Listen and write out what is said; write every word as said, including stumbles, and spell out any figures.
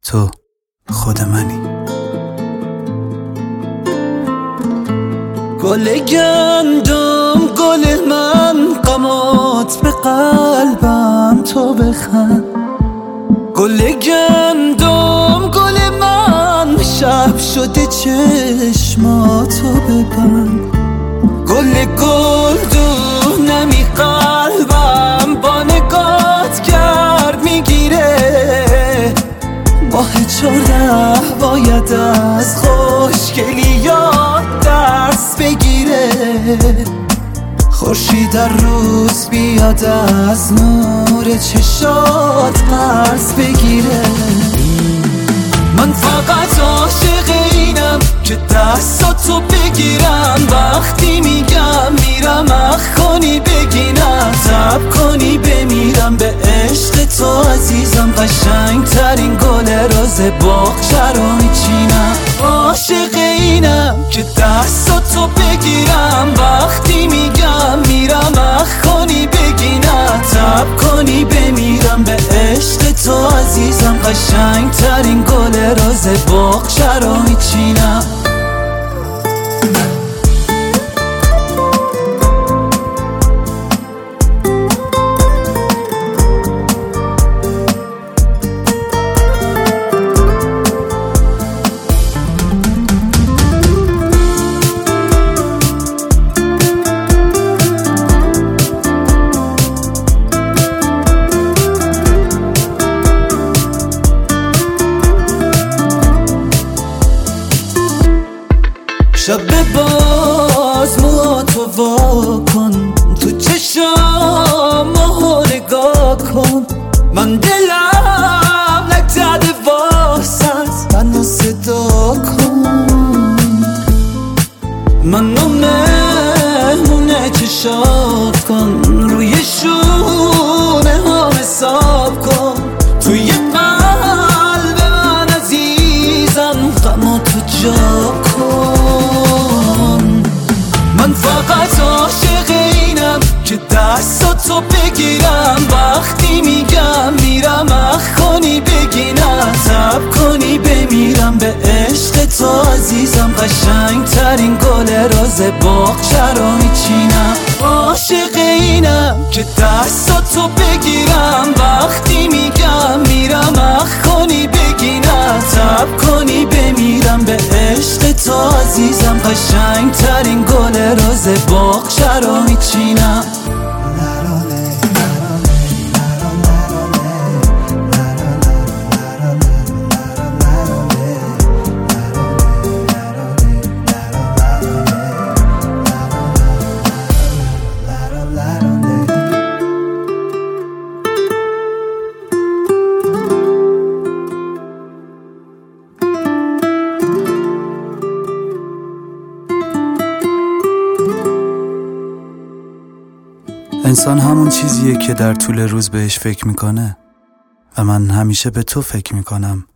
تو خود منی. گل گندم گل من، غمات به قلبم تو بخند. گل گندم گل من، شب شده چشماتو ببند. گل گلدون نمی قلبم، با نگات گرد میگیره. ماه چهارده باید از خوشگلیات درس بگیره. خورشید در روز بیاد از نور چشات قرض بگیره. من فقط عاشق اینم که دستاتو بگیرم. وقتی میگم میرم اخ کنی بگینم، تب کنی بمیرم به عشق تو عزیزم. قشنگ ترین گل روز باغچه رو میچینم. عاشق اینم که دستاتو بگیرم. وقتی میگم میرم اخ کنی بگینم، تب کنی بمیرم به عشق تو عزیزم. قشنگ ترین گل روز باغچه رو میچینم. شب باز موهاتو وا کن، تو چشام ماهو نگاه کن. من دلم نگذده واسط، منو صدا کن. منو مهمونه چشات کن، روی شونه ها حساب کن. توی قلب من عزیزم غماتو جا کن. من فقط عاشق اینم که دستاتو بگیرم. وقتی میگم میرم اخ کنی بگینم، تب کنی بمیرم به عشق تو عزیزم. قشنگ ترین گل روز باغچه رو میچینم. عاشق اینم که دستاتو بگیرم. وقتی میگم میرم اخ کنی بگینم، تب کنی بمیرم به عشق تو عزیزم. قشنگ ترین گل روز باغچه رو میچینم. انسان همون چیزیه که در طول روز بهش فکر میکنه و من همیشه به تو فکر میکنم